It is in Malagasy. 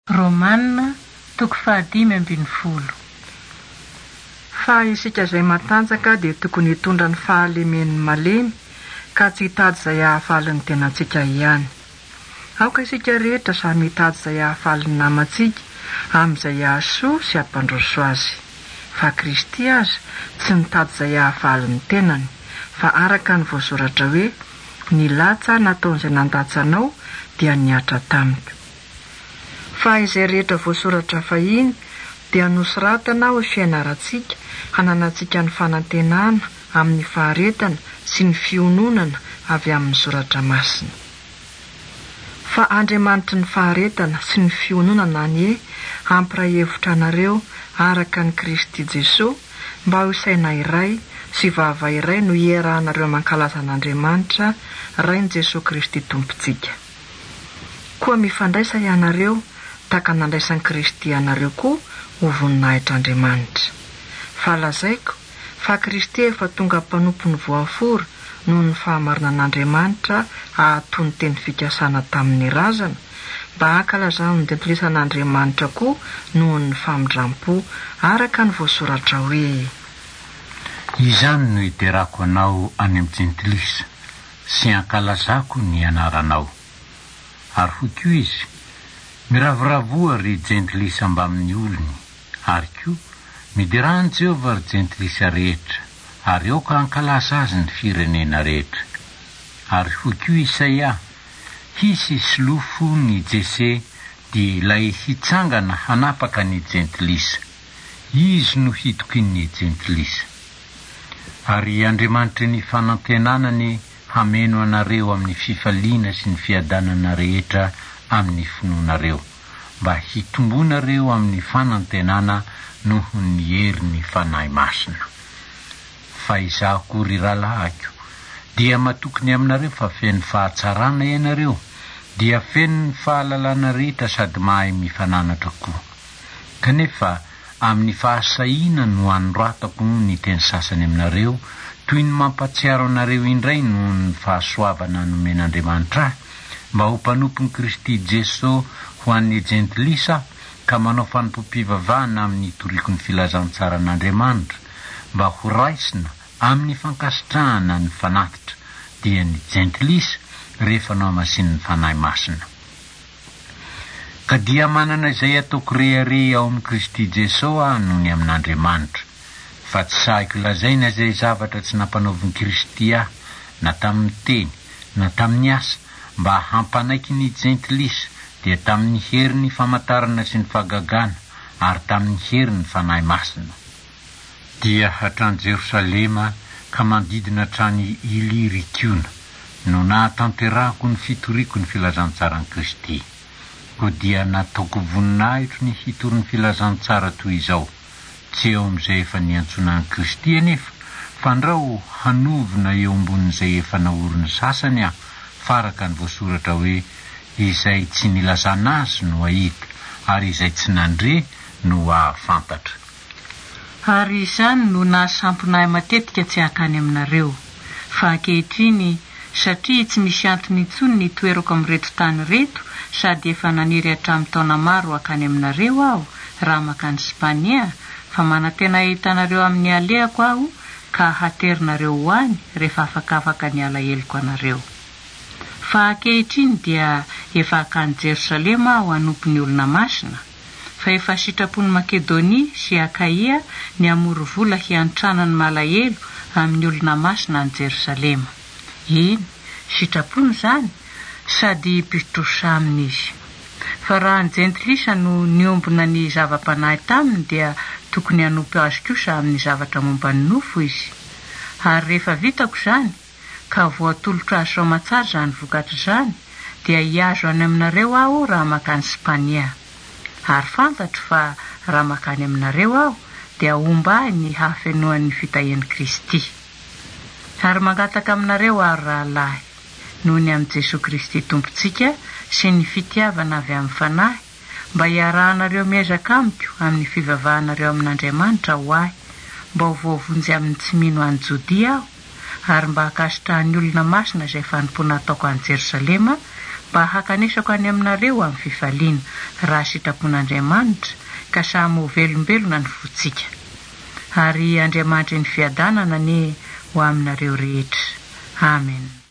Romanina toko 5:10. Fa isika izay matanjaka dia tokony hitondra ny fahalemeny malemy ka tsy hitady izay hahafaly ny tenantsika ihany. Aoka isika rehetra samy hitady izay hahafaly ny namantsika amin'izay hahasoa sy hampandroso azy. Fa Kristy aza tsy nitady izay hahafaly ny tenany, fa araka ny voasoratra hoe ny latsa nataon'izay nandatsy anao dia niatra tamiko. Fa izay rehetra voasoratra fahiny dia nosoratana ho fianarantsika hananantsika ny fanantenana amin'ny faharetana sy ny fiononana avy amin'ny soratra masina. Fa Andriamanitry ny faharetana sy ny fiononana anie hampiray hevitra anareo araka ny Kristy Jesosy mba ho saina iray sy vava iray no ierahanareo mankalaza an'Andriamanitra Rainy Jesosy Kristy Tompontsika. Koa mifandraisa ianareo taka nandraisan'i Kristy ianareo koa ho voninahitr'Andriamanitra. Fa lazaiko fa Kristy efa tonga mpanompo ny voafora noho ny fahamarina an'Andriamanitra ahatoy ny teny fikasana tamin'ny razana mba hankalazao ny dentilisan'Andriamanitra koa noho ny famindrampo araka ny voasoratra hoe izany no iterako anao any amin'ny jentilisa sy hankalazako ny anaranao. Ary ho koa izy miravoravoa ry jentilisa mba amin'ny olony, ary koa midirany Jehovah ry jentilisa rehetra, ary aoka hankalaza azy ny firenena rehetra. Ary ho koa Isaia, hisy slofo ny Jese dia ilay hitsangana hanapaka ny jentilisa, izy no hitokin'ny jentilisa. Ary Andriamanitry ny fanantenanany hameno anareo amin'ny fifaliana sy ny fiadanana rehetra amin'ny finoanareo, mba hitombonareo amin'ny fanantenana noho ny herin'ny fanahy masina. Fa izaho ry ralahako dia matokony aminareo fa feno fahatsarana ianareo, dia feno ny fahalalana rehetra sady mahay mifananatra koa. Kanefa amin'ny fahasahiana no anoratako ny teny sasany aminareo, toy ny mampatsiaro anareo indray noho ny fahasoavana nomen'Andriamanitra mba ho mpanompo ny Kristy Jesosy ho an'ny jentilisa ka manao fanompom-pivavahana amin'ny toriko ny filazantsara an'Andriamanitra mba ho raisina amin'ny fankasitrahana ny fanatitra dia ny jentilisa rehefa nao amasin'ny fanahy masina. Ka dia manana izay ataoko rehare ao amin'ny Kristy Jesosy noho ny amin'Andriamanitra, fa tsy sahiko lazaina izay zavatra tsy nampanaoviny Kristy ahy na tamin'ny teny na tamin'ny asa mba hampanaiky ny jentilisa dia tamin'ny herin'ny famantarana sy ny fahagagana ary tamin'ny herin'ny fanahy masina. Dia hatrany Jerosalema ka mandidina hatrany Ilirikiona no nahatanterahako ny fitoriko ny filazantsara ny Kristy. Ko dia nataoko voninahitro ny hitory ny filazantsara toy izao, tsy eo amin'izay efa niantsona ny Kristy anefa, fa ndrao hanovina eo ambonin'izay efa naoriny sasany aho, faraka ny voasoratra hoe izay tsy nilazana azy no ahita, ary izay tsy nandre no ahafantatra. Ary izany no nahasamponahy matetika tsy hakany aminareo, fa ankehitriny satria tsy misy antony intsony ny toerako amin'reto tany reto, sady efa naniry hatramin'ny taona maro hakany aminareo aho raha makany Spania, fa manantena hitanareo amin'ny alehako aho ka haterinareo ho any rehefa afakafaka ny alaheloko anareo. Fa ankehitriny dia efa hakany Jerosalema aho hanompo ny olona masina, fa efa sitrapony Makedonia sy Akaia ny amory vola hiantrana ny malahelo amin'ny olona masina any Jerosalema. Iny, sitrapony zany, sady mpitrosa amin'izy. Fa raha ny jentilisa no niombona ny zava-panahy taminy dia tokony hanompo azy kosa amin'ny zavatra momba ny nofo izy. Ary rehefa vitako zany, ka voatolotra azy soamatsara zany vokatra zany, dia hiazo any aminareo aho raha makany Spania. Ary fantatro fa raha makany aminareo aho dia omba ny hafenoan'ny fitahian'i Kristy. Ary mangataka aminareo ary rahalahy, noho ny amin'ny Jesosy Kristy Tompontsika sy ny fitiavana avy amin'ny fanahy, mba hiarahanareo miezaka amiko amin'ny fivavahanareo amin'Andriamanitra ho ahy, mba ho voavonjy amin'ny tsy mino any Jodia aho, ary mba hakasitrahan'ny olona masina izay fanompoana ataoko any Jerosalema mba hakanesako any aminareo amin'ny fifaliana raha sitrapon'Andriamanitra ka samy ho velombelona ny fotsika. Ary Andriamanitra ny fiadanana ne ho aminareo rehetra. Amen.